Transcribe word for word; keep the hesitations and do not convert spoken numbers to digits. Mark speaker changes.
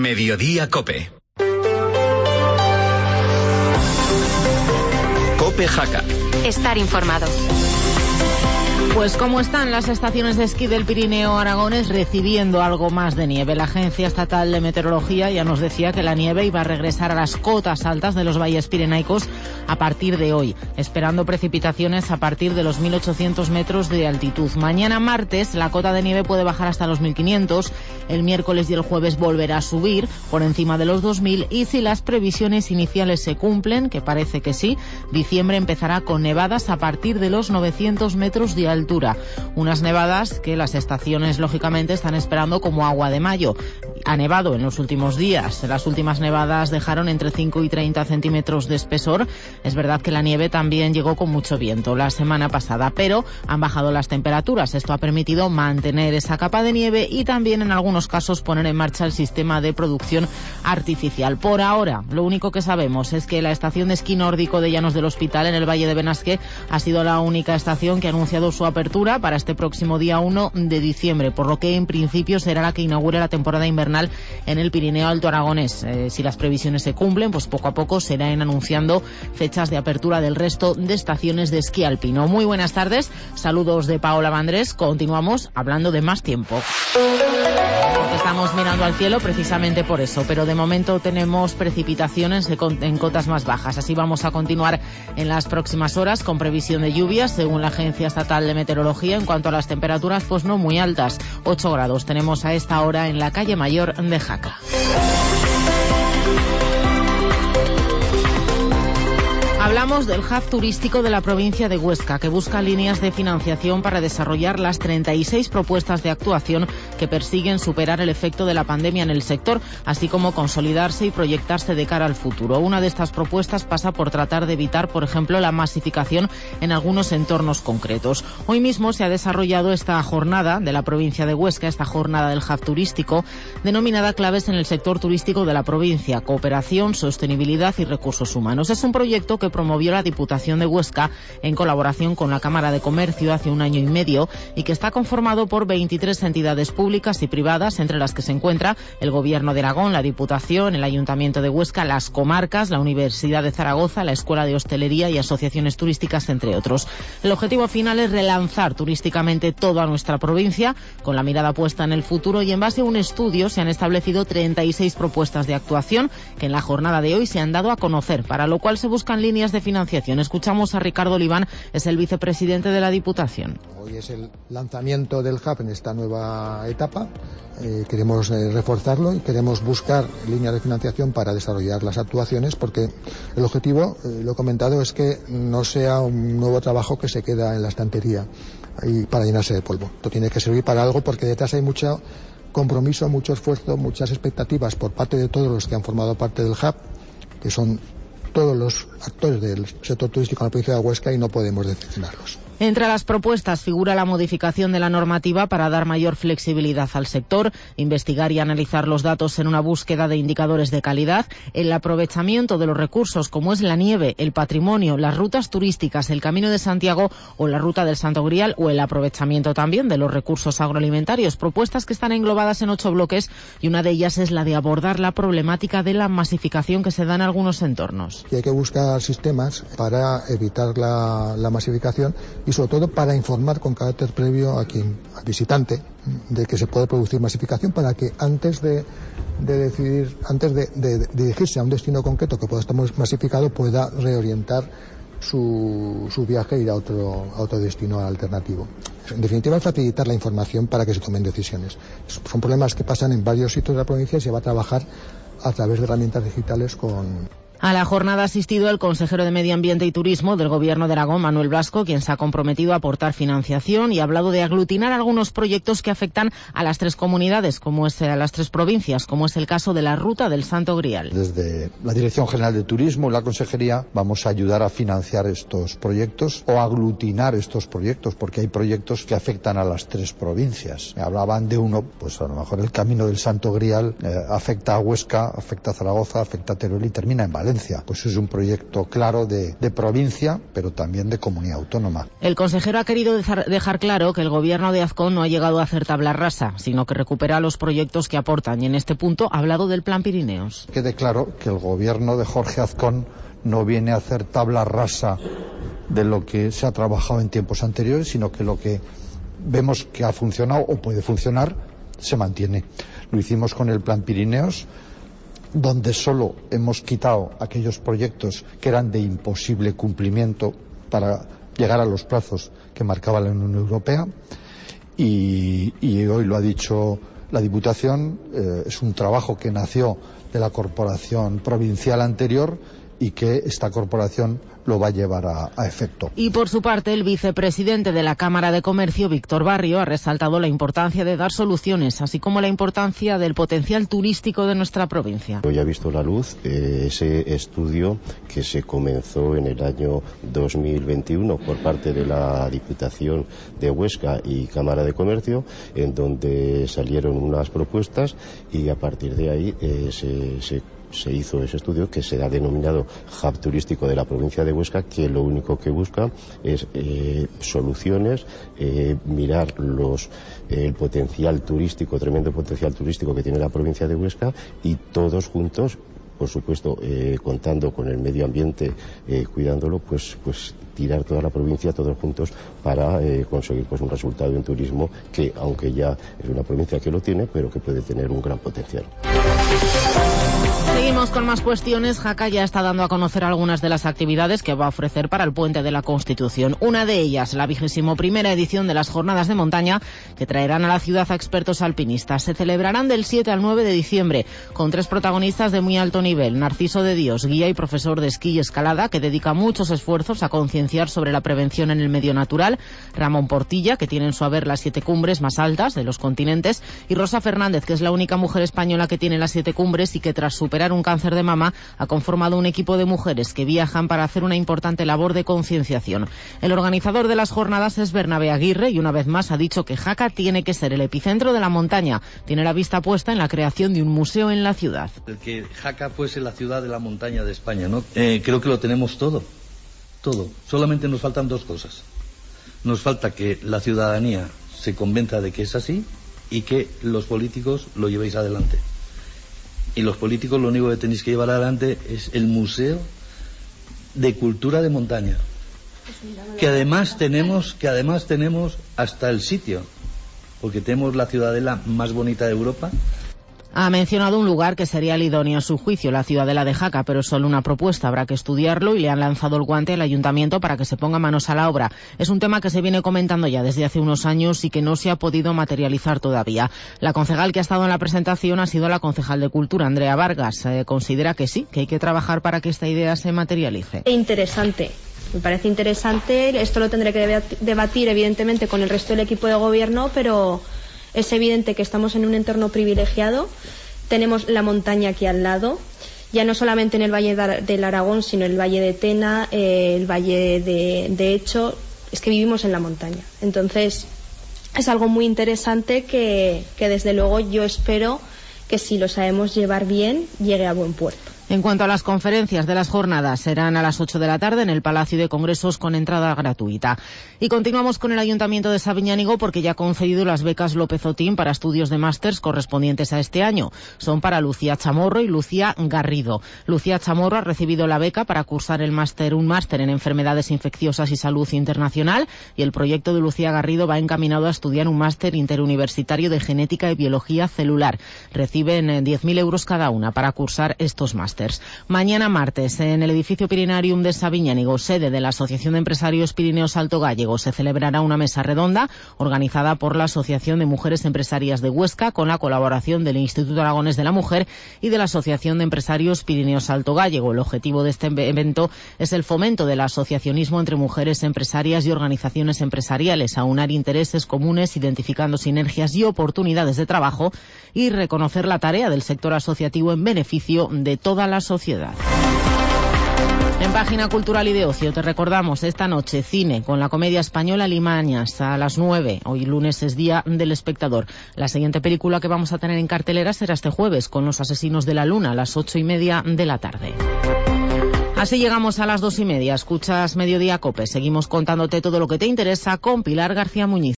Speaker 1: Mediodía Cope. Cope Jaca.
Speaker 2: Estar informado.
Speaker 3: Pues ¿cómo están las estaciones de esquí del Pirineo Aragonés recibiendo algo más de nieve? La Agencia Estatal de Meteorología ya nos decía que la nieve iba a regresar a las cotas altas de los valles pirenaicos a partir de hoy, esperando precipitaciones a partir de los mil ochocientos metros de altitud. Mañana martes la cota de nieve puede bajar hasta los mil quinientos, el miércoles y el jueves volverá a subir por encima de los dos mil y si las previsiones iniciales se cumplen, que parece que sí, diciembre empezará con nevadas a partir de los novecientos metros de altitud. Altura. Unas nevadas que las estaciones lógicamente están esperando como agua de mayo. Ha nevado en los últimos días. Las últimas nevadas dejaron entre cinco y treinta centímetros de espesor. Es verdad que la nieve también llegó con mucho viento la semana pasada, pero han bajado las temperaturas. Esto ha permitido mantener esa capa de nieve y también en algunos casos poner en marcha el sistema de producción artificial. Por ahora, lo único que sabemos es que la estación de esquí nórdico de Llanos del Hospital en el Valle de Benasque ha sido la única estación que ha anunciado su apertura para este próximo día uno de diciembre, por lo que en principio será la que inaugure la temporada invernal en el Pirineo Alto Aragonés. Eh, si las previsiones se cumplen, pues poco a poco se irán anunciando fechas de apertura del resto de estaciones de esquí alpino. Muy buenas tardes, saludos de Paola Vandrés. Continuamos hablando de más tiempo. Porque estamos mirando al cielo precisamente por eso, pero de momento tenemos precipitaciones en cotas más bajas. Así vamos a continuar en las próximas horas con previsión de lluvias, según la Agencia Estatal de Meteorología. En cuanto a las temperaturas, pues no muy altas, ocho grados tenemos a esta hora en la calle Mayor de Jaca. Hablamos del hub turístico de la provincia de Huesca, que busca líneas de financiación para desarrollar las treinta y seis propuestas de actuación que persiguen superar el efecto de la pandemia en el sector, así como consolidarse y proyectarse de cara al futuro. Una de estas propuestas pasa por tratar de evitar, por ejemplo, la masificación en algunos entornos concretos. Hoy mismo se ha desarrollado esta jornada de la provincia de Huesca, esta jornada del hub turístico, denominada Claves en el sector turístico de la provincia, cooperación, sostenibilidad y recursos humanos. Es un proyecto que promovió la Diputación de Huesca en colaboración con la Cámara de Comercio hace un año y medio y que está conformado por veintitrés entidades públicas y privadas, entre las que se encuentra el Gobierno de Aragón, la Diputación, el Ayuntamiento de Huesca, las comarcas, la Universidad de Zaragoza, la Escuela de Hostelería y asociaciones turísticas, entre otros. El objetivo final es relanzar turísticamente toda nuestra provincia, con la mirada puesta en el futuro, y en base a un estudio se han establecido treinta y seis propuestas de actuación que en la jornada de hoy se han dado a conocer, para lo cual se buscan líneas de financiación. Escuchamos a Ricardo Oliván, es el vicepresidente de la Diputación.
Speaker 4: Hoy es el lanzamiento del hub en esta nueva etapa. Eh, queremos eh, reforzarlo y queremos buscar líneas de financiación para desarrollar las actuaciones, porque el objetivo, eh, lo he comentado, es que no sea un nuevo trabajo que se queda en la estantería y para llenarse de polvo. Esto tiene que servir para algo, porque detrás hay mucho compromiso, mucho esfuerzo, muchas expectativas por parte de todos los que han formado parte del hub, que son todos los actores del sector turístico en la provincia de Huesca, y no podemos decepcionarlos.
Speaker 3: Entre las propuestas figura la modificación de la normativa para dar mayor flexibilidad al sector, investigar y analizar los datos en una búsqueda de indicadores de calidad, el aprovechamiento de los recursos como es la nieve, el patrimonio, las rutas turísticas, el Camino de Santiago o la Ruta del Santo Grial, o el aprovechamiento también de los recursos agroalimentarios. Propuestas que están englobadas en ocho bloques, y una de ellas es la de abordar la problemática de la masificación que se da en algunos entornos.
Speaker 4: Y hay que buscar sistemas para evitar la, la masificación, y sobre todo para informar con carácter previo a quien, al visitante, de que se puede producir masificación, para que antes de, de decidir, antes de, de, de dirigirse a un destino concreto que pueda estar masificado, pueda reorientar su, su viaje e ir a otro, a otro destino alternativo. En definitiva, es facilitar la información para que se tomen decisiones. Son problemas que pasan en varios sitios de la provincia y se va a trabajar a través de herramientas digitales con...
Speaker 3: A la jornada ha asistido el consejero de Medio Ambiente y Turismo del Gobierno de Aragón, Manuel Blasco, quien se ha comprometido a aportar financiación y ha hablado de aglutinar algunos proyectos que afectan a las tres comunidades, como es a las tres provincias, como es el caso de la Ruta del Santo Grial.
Speaker 5: Desde la Dirección General de Turismo y la Consejería vamos a ayudar a financiar estos proyectos o aglutinar estos proyectos, porque hay proyectos que afectan a las tres provincias. Me hablaban de uno, pues a lo mejor el Camino del Santo Grial eh, afecta a Huesca, afecta a Zaragoza, afecta a Teruel y termina en Valencia. Valencia. Pues es un proyecto claro de, de provincia, pero también de comunidad autónoma.
Speaker 3: El consejero ha querido dejar claro que el gobierno de Azcón no ha llegado a hacer tabla rasa, sino que recupera los proyectos que aportan, y en este punto ha hablado del Plan Pirineos.
Speaker 5: Quede claro que el gobierno de Jorge Azcón no viene a hacer tabla rasa de lo que se ha trabajado en tiempos anteriores, sino que lo que vemos que ha funcionado o puede funcionar se mantiene. Lo hicimos con el Plan Pirineos, donde solo hemos quitado aquellos proyectos que eran de imposible cumplimiento para llegar a los plazos que marcaba la Unión Europea, y, y hoy lo ha dicho la Diputación, eh, es un trabajo que nació de la corporación provincial anterior y que esta corporación lo va a llevar a, a efecto.
Speaker 3: Y por su parte, el vicepresidente de la Cámara de Comercio, Víctor Barrio, ha resaltado la importancia de dar soluciones, así como la importancia del potencial turístico de nuestra provincia.
Speaker 2: Hoy ha visto la luz eh, ese estudio que se comenzó en el año dos mil veintiuno por parte de la Diputación de Huesca y Cámara de Comercio, en donde salieron unas propuestas y a partir de ahí eh, se, se se hizo ese estudio que se ha denominado Hub Turístico de la provincia de Huesca, que lo único que busca es eh, soluciones, eh, mirar los eh, el potencial turístico, tremendo potencial turístico que tiene la provincia de Huesca, y todos juntos, por supuesto, eh, contando con el medio ambiente, eh, cuidándolo, pues pues tirar toda la provincia todos juntos para eh, conseguir pues un resultado en turismo que, aunque ya es una provincia que lo tiene, pero que puede tener un gran potencial.
Speaker 3: Seguimos con más cuestiones. Jaca ya está dando a conocer algunas de las actividades que va a ofrecer para el Puente de la Constitución. Una de ellas, la vigésimo primera edición de las Jornadas de Montaña, que traerán a la ciudad a expertos alpinistas. Se celebrarán del siete al nueve de diciembre, con tres protagonistas de muy alto nivel. Narciso de Dios, guía y profesor de esquí y escalada, que dedica muchos esfuerzos a concienciar sobre la prevención en el medio natural. Ramón Portilla, que tiene en su haber las siete cumbres más altas de los continentes. Y Rosa Fernández, que es la única mujer española que tiene las siete cumbres y que tras superar un cáncer de mama ha conformado un equipo de mujeres que viajan para hacer una importante labor de concienciación. El organizador de las jornadas es Bernabé Aguirre y una vez más ha dicho que Jaca tiene que ser el epicentro de la montaña. Tiene la vista puesta en la creación de un museo en la ciudad.
Speaker 6: El que Jaca fuese la ciudad de la montaña de España, ¿no? Eh, creo que lo tenemos todo, todo. Solamente nos faltan dos cosas. Nos falta que la ciudadanía se convenza de que es así y que los políticos lo llevéis adelante. Y los políticos lo único que tenéis que llevar adelante es el Museo de Cultura de Montaña, que además tenemos, que además tenemos hasta el sitio, porque tenemos la ciudadela más bonita de Europa.
Speaker 3: Ha mencionado un lugar que sería el idóneo a su juicio, la ciudadela de Jaca, pero es solo una propuesta, habrá que estudiarlo, y le han lanzado el guante al ayuntamiento para que se ponga manos a la obra. Es un tema que se viene comentando ya desde hace unos años y que no se ha podido materializar todavía. La concejal que ha estado en la presentación ha sido la concejal de Cultura, Andrea Vargas. Eh, considera que sí, que hay que trabajar para que esta idea se materialice.
Speaker 7: Interesante. Me parece interesante. Esto lo tendré que debatir, evidentemente, con el resto del equipo de gobierno, pero es evidente que estamos en un entorno privilegiado. Tenemos la montaña aquí al lado, ya no solamente en el Valle del Aragón, sino en el Valle de Tena, eh, el Valle de, de Hecho. Es que vivimos en la montaña. Entonces, es algo muy interesante que, que desde luego yo espero que, si lo sabemos llevar bien, llegue a buen puerto.
Speaker 3: En cuanto a las conferencias de las jornadas, serán a las ocho de la tarde en el Palacio de Congresos con entrada gratuita. Y continuamos con el Ayuntamiento de Sabiñánigo, porque ya ha concedido las becas López Otín para estudios de másters correspondientes a este año. Son para Lucía Chamorro y Lucía Garrido. Lucía Chamorro ha recibido la beca para cursar el máster, un máster en enfermedades infecciosas y salud internacional, y el proyecto de Lucía Garrido va encaminado a estudiar un máster interuniversitario de genética y biología celular. Reciben diez mil euros cada una para cursar estos másteres. Mañana martes, en el edificio Pirinarium de Sabiñánigo, sede de la Asociación de Empresarios Pirineos Alto Gallego, se celebrará una mesa redonda organizada por la Asociación de Mujeres Empresarias de Huesca, con la colaboración del Instituto Aragonés de la Mujer y de la Asociación de Empresarios Pirineos Alto Gallego. El objetivo de este evento es el fomento del asociacionismo entre mujeres empresarias y organizaciones empresariales, aunar intereses comunes, identificando sinergias y oportunidades de trabajo, y reconocer la tarea del sector asociativo en beneficio de toda la sociedad. En página cultural y de ocio te recordamos esta noche cine con la comedia española Limañas a las nueve. Hoy lunes es Día del Espectador. La siguiente película que vamos a tener en cartelera será este jueves con Los Asesinos de la Luna a las ocho y media de la tarde. Así llegamos a las dos y media. Escuchas Mediodía Cope. Seguimos contándote todo lo que te interesa con Pilar García Muñiz.